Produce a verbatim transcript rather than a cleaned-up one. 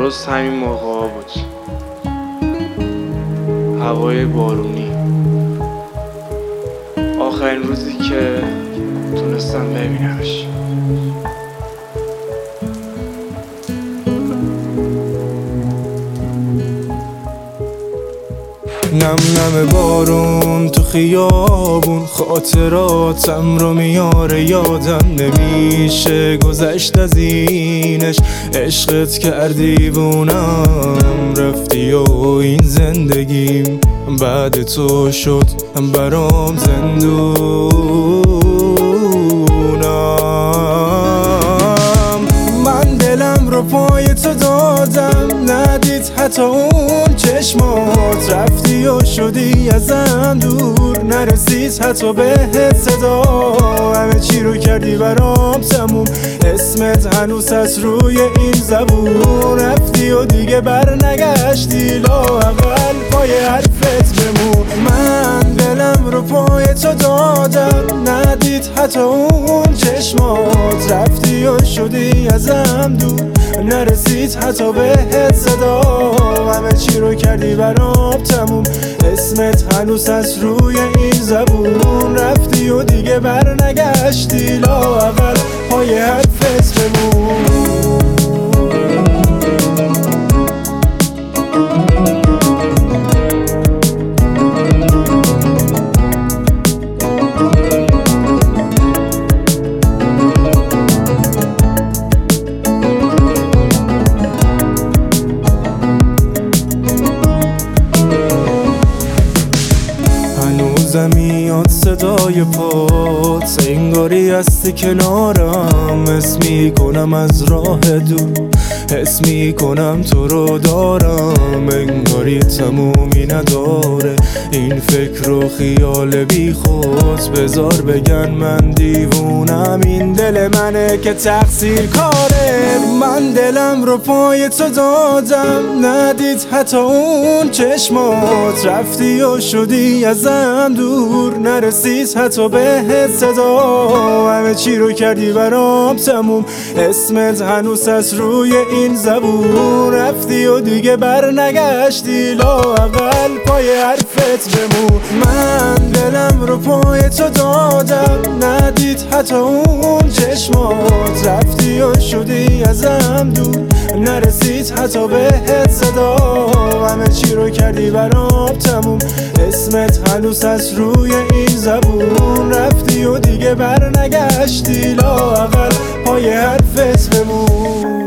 درست همین موقع بود، هوای بارونی، آخرین روزی که تونستم ببینمش. نم نم بارون تو خیابون خاطراتم رو میاره، یادم نمیشه گذشت از اینش. عشقت کردی بونم رفتی و این زندگیم بعد تو شد برام زندونم. من دلم رو پای تو دادم، ندید حتی اون چشمات، رفتی و شدی ازم دور، نرسید حتی بهت صدا. همه چی رو کردی برام تموم، اسمت هنوز از روی این زبون. رفتی و دیگه بر نگشتی، لااقل پای حرفت بمون. من دلم رو پای تو دادم، ندید حتی اون چشمات، رفتی و شدی ازم دور، نرسید حتی بهت صدا. همه چی رو کردی برام تموم، اسمت هنوز از روی این زبون. رفتی و دیگه بر نگشتی، لااقل پای حرفت بمون. هنوزم میاد صدای پات، انگاری هستی کنارم. حس میکنم از راه دور، حس میکنم تو رو دارم. انگاری تمومی نداره این فکر و خیال بی خود. بذار بگن من دیوونم، این دل منه که تقصیر کاره. من دلم رو پای تو دادم، ندید حتی اون چشمات، رفتی و شدی ازم دور، نرسید حتی بهت صدا. همه چی رو کردی برام تموم، اسمت هنوز از روی این زبون. رفتی و دیگه بر نگشتی، لااقل پای حرفت بمون. من دلم رو پای تو دادم، ندید حتی اون چشمات، رفتی و شدی ازم دور، نرسید حتی بهت صدا. همه چی رو کردی برام تموم، اسمت هنوز از روی این زبون. رفتی و دیگه بر نگشتی، لااقل پای حرفت بمون.